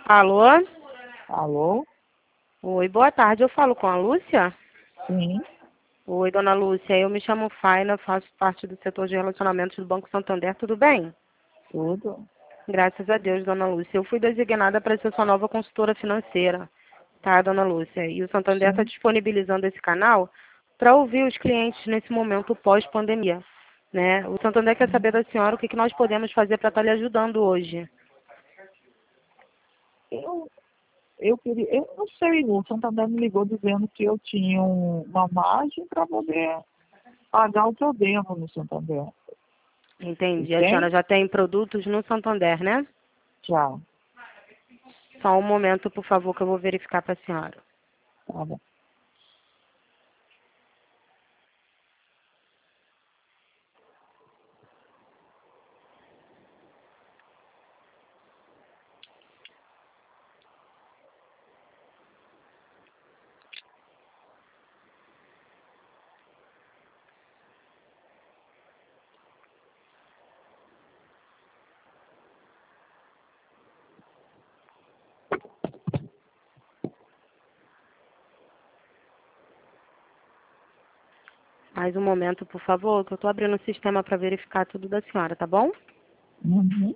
Alô? Alô? Oi, boa tarde. Eu falo com a Lúcia? Sim. Oi, dona Lúcia. Eu me chamo Faina, faço parte do setor de relacionamentos do Banco Santander. Tudo bem? Tudo. Graças a Deus, dona Lúcia. Eu fui designada para ser sua nova consultora financeira, tá, dona Lúcia? E o Santander está Sim. disponibilizando esse canal para ouvir os clientes nesse momento pós-pandemia, né? O Santander quer saber da senhora o que nós podemos fazer para estar lhe ajudando hoje. Eu não sei, o Santander me ligou dizendo que eu tinha uma margem para poder pagar o que eu devo no Santander. Entendi. A Tem? senhora já tem produtos no Santander, né? Já. Só um momento, por favor, que eu vou verificar para a senhora. Tá bom. Mais um momento, por favor, que eu estou abrindo o sistema para verificar tudo da senhora, tá bom? Uhum.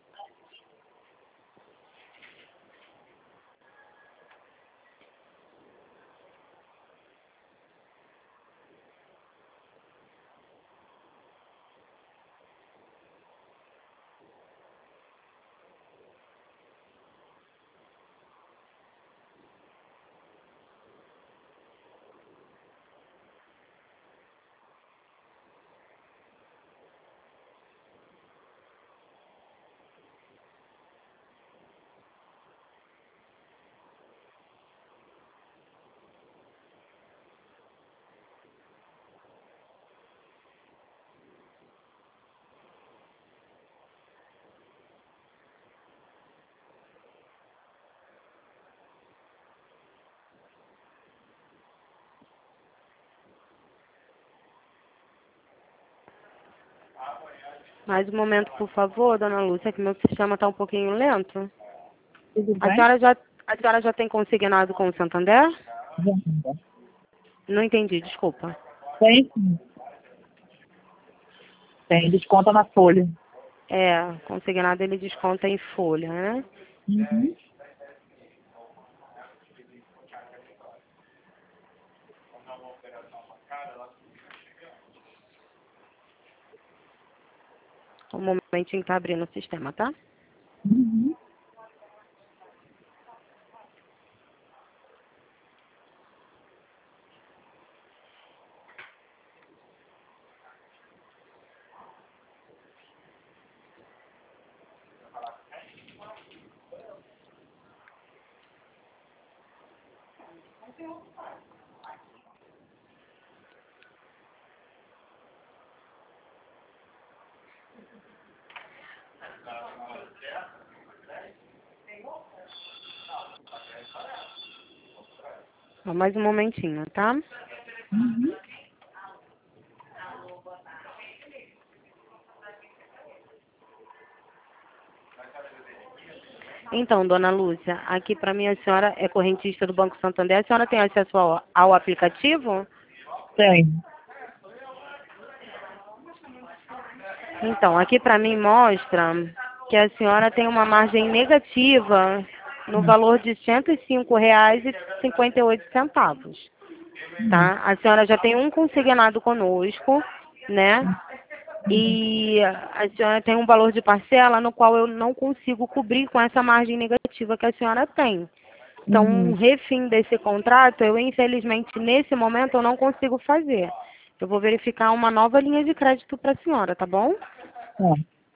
Mais um momento, por favor, dona Lúcia, que meu sistema está um pouquinho lento. Tudo A bem? senhora já, a senhora já tem consignado com o Santander? Já. Não entendi, desculpa. Tem sim. Tem desconto na folha. É, consignado ele desconta em folha, né? Uhum. Um momentinho que tá abrindo o sistema, tá? Uhum. Só mais um momentinho, tá? Uhum. Então, dona Lúcia, aqui para mim a senhora é correntista do Banco Santander. A senhora tem acesso ao aplicativo? Tem. Então, aqui para mim mostra que a senhora tem uma margem negativa no valor de R$ 105,58, Uhum. tá? A senhora já tem um consignado conosco, né? E a senhora tem um valor de parcela no qual eu não consigo cobrir com essa margem negativa que a senhora tem. Então, um Uhum. refim desse contrato, eu infelizmente nesse momento eu não consigo fazer. Eu vou verificar uma nova linha de crédito para a senhora, tá bom? Tá.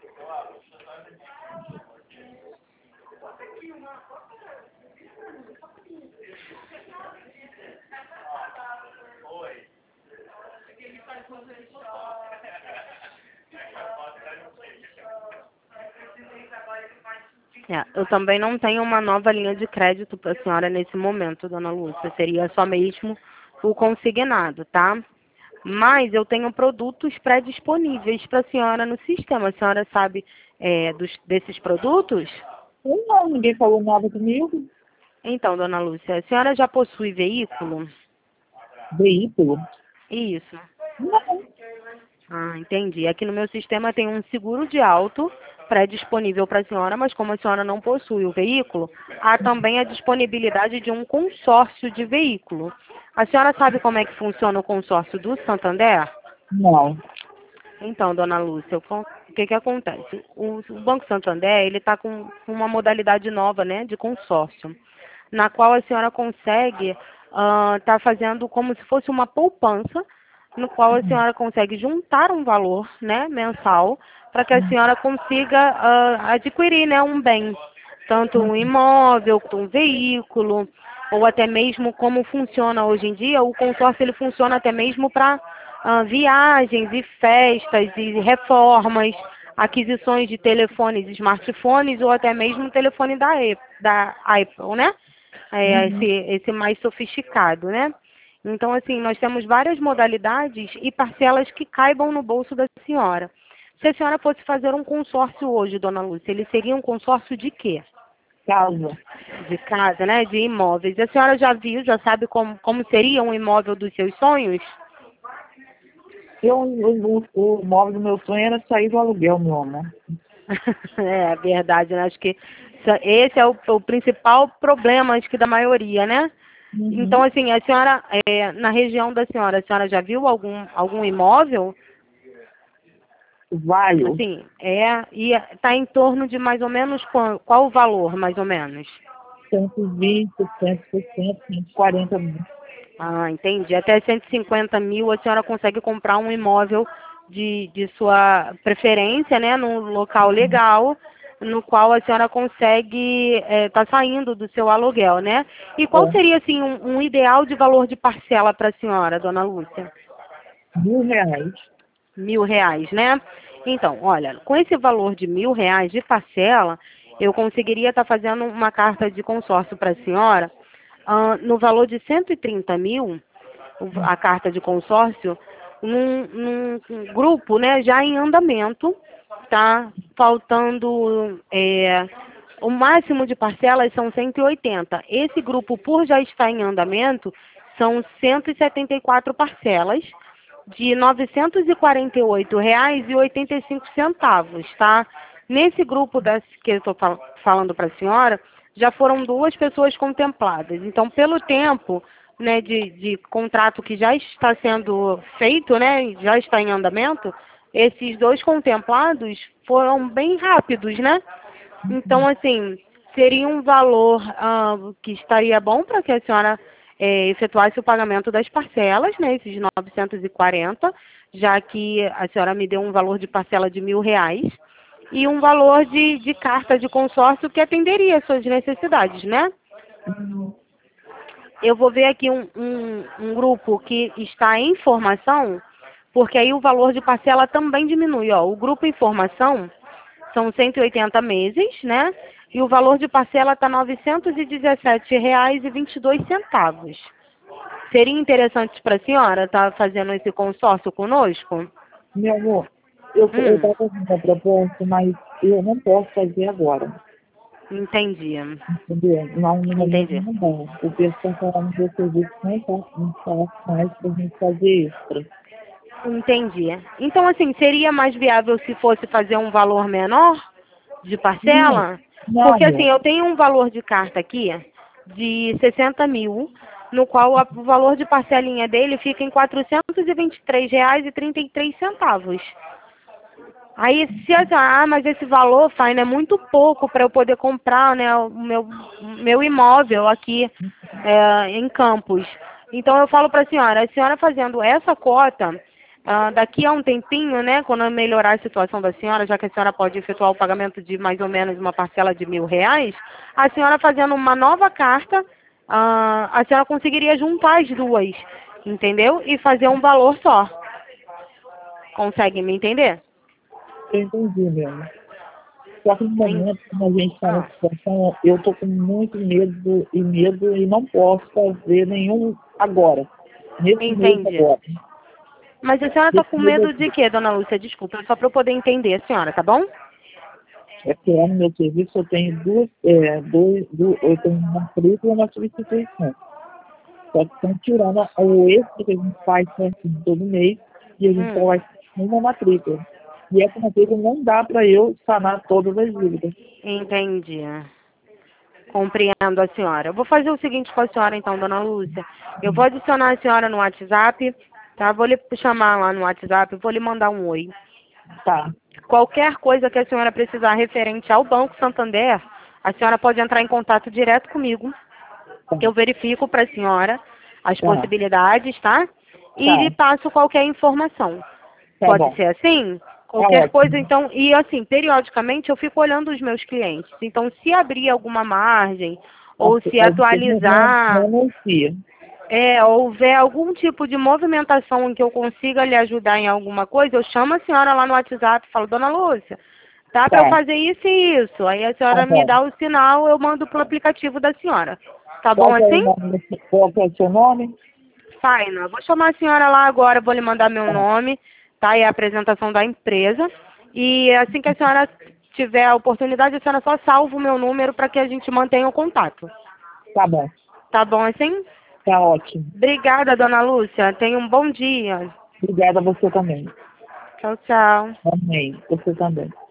É, eu também não tenho uma nova linha de crédito para a senhora nesse momento, dona Lúcia. Seria só mesmo o consignado, tá? Mas eu tenho produtos pré-disponíveis para a senhora no sistema. A senhora sabe desses produtos? Não, ninguém falou nada comigo. Então, dona Lúcia, a senhora já possui veículo? Veículo? Isso. Não. Ah, entendi. Aqui no meu sistema tem um seguro de auto pré-disponível para a senhora, mas como a senhora não possui o veículo, há também a disponibilidade de um consórcio de veículo. A senhora sabe como é que funciona o consórcio do Santander? Não. Então, dona Lúcia, o que que acontece? O Banco Santander, ele está com uma modalidade nova, né, de consórcio, na qual a senhora consegue estar fazendo como se fosse uma poupança, no qual a senhora consegue juntar um valor, né, mensal, para que a senhora consiga adquirir, né, um bem, tanto um imóvel, um veículo, ou até mesmo como funciona hoje em dia, o consórcio ele funciona até mesmo para viagens e festas e reformas, aquisições de telefones, smartphones ou até mesmo telefone da Apple, né? Uhum. Esse mais sofisticado, né? Então, assim, nós temos várias modalidades e parcelas que caibam no bolso da senhora. Se a senhora fosse fazer um consórcio hoje, dona Lúcia, ele seria um consórcio de quê? Casa. De casa, né? De imóveis. A senhora já viu, já sabe como seria um imóvel dos seus sonhos? O móvel do meu sonho era sair do aluguel, meu amor. É verdade, né? Acho que esse é o principal problema, acho que da maioria, né? Então, Uhum. assim, a senhora, na região da senhora, a senhora já viu algum imóvel? Vários. Assim, e está em torno de mais ou menos qual o valor, mais ou menos? 120, 160, 140 mil. Ah, entendi. Até 150 mil a senhora consegue comprar um imóvel de sua preferência, né? Num local legal, no qual a senhora consegue estar saindo do seu aluguel, né? E qual É, seria, assim, um ideal de valor de parcela para a senhora, dona Lúcia? R$ 1.000. R$ 1.000, né? Então, olha, com esse valor de R$ 1.000 de parcela, eu conseguiria estar fazendo uma carta de consórcio para a senhora, no valor de 130 mil, a carta de consórcio, num grupo, né, já em andamento, tá? Faltando, o máximo de parcelas são 180. Esse grupo, por já estar em andamento, são 174 parcelas de R$ 948,85, tá? Nesse grupo que eu estou falando para a senhora, já foram 2 pessoas contempladas. Então, pelo tempo, né, de contrato que já está sendo feito, né, já está em andamento, esses 2 contemplados foram bem rápidos, né? Então, assim, seria um valor que estaria bom para que a senhora efetuasse o pagamento das parcelas, né, esses 940, já que a senhora me deu um valor de parcela de R$ 1.000 e um valor de carta de consórcio que atenderia às suas necessidades, né? Eu vou ver aqui um grupo que está em formação, porque aí o valor de parcela também diminui. Ó. O grupo em formação são 180 meses, né? E o valor de parcela está R$ 917,22. Seria interessante para a senhora estar fazendo esse consórcio conosco? Meu amor, eu Hum, estava fazendo uma proposta, mas eu não posso fazer agora. entendi. Entendeu? Não, no momento Entendi. não dá. O pessoal falando que o serviço não tá mais para a gente fazer extra. Entendi. Então, assim, seria mais viável se fosse fazer um valor menor de Não, parcela? não, Porque, assim, amor. eu tenho um valor de carta aqui de 60 mil, no qual o valor de parcelinha dele fica em R$ 423,33. Aí, se eu dizer, mas esse valor, Faina, é muito pouco para eu poder comprar, né, o meu imóvel aqui em Campos. Então, eu falo para a senhora fazendo essa cota, daqui a um tempinho, né, quando eu melhorar a situação da senhora, já que a senhora pode efetuar o pagamento de mais ou menos uma parcela de R$ 1.000, a senhora fazendo uma nova carta, a senhora conseguiria juntar as duas, entendeu? E fazer um valor só. Consegue me entender? Eu entendi mesmo. Só que no En- momento, como a gente está Ah. nessa situação, eu estou com muito medo e não posso fazer nenhum agora. Nesse mês Entendi. agora. Mas a senhora está Nesse com mês medo de aqui. quê, dona Lúcia? Desculpa, só para eu poder entender a senhora, tá bom? É porque lá no meu serviço eu tenho eu tenho uma matrícula e uma substituição. Só que estão tirando o extra que a gente faz certinho todo mês e a gente só vai uma matrícula. E essa matrícula não dá para eu sanar todas as dívidas. Entendi. Compreendo a senhora. Eu vou fazer o seguinte com a senhora, então, dona Lúcia. Eu vou adicionar a senhora no WhatsApp, tá? Vou lhe chamar lá no WhatsApp, vou lhe mandar um oi. Tá, Qualquer coisa que a senhora precisar referente ao Banco Santander, a senhora pode entrar em contato direto comigo, que eu verifico para a senhora as tá, possibilidades, tá? E lhe tá, passo qualquer informação. tá Pode bom. ser assim? Tá Qualquer coisa, ótimo. então, e assim, periodicamente eu fico olhando os meus clientes. Então, se abrir alguma margem, ou se Você não atualizar, anuncia. houver algum tipo de movimentação em que eu consiga lhe ajudar em alguma coisa, eu chamo a senhora lá no WhatsApp e falo, dona Lúcia, dá para eu Tá, fazer isso e isso. Aí a tá senhora me bom. dá o sinal, eu mando pro aplicativo da senhora. Tá bom Qual que é o assim? nome, qual que é o seu nome? Faina, vou chamar a senhora lá agora, vou lhe mandar meu nome, tá? E a apresentação da empresa. E assim que a senhora tiver a oportunidade, a senhora só salva o meu número para que a gente mantenha o contato. Tá bom, Tá bom assim? tá ótimo. Obrigada, dona Lúcia. Tenha um bom dia. Obrigada a você também. Tchau, tchau. Amém. Você também.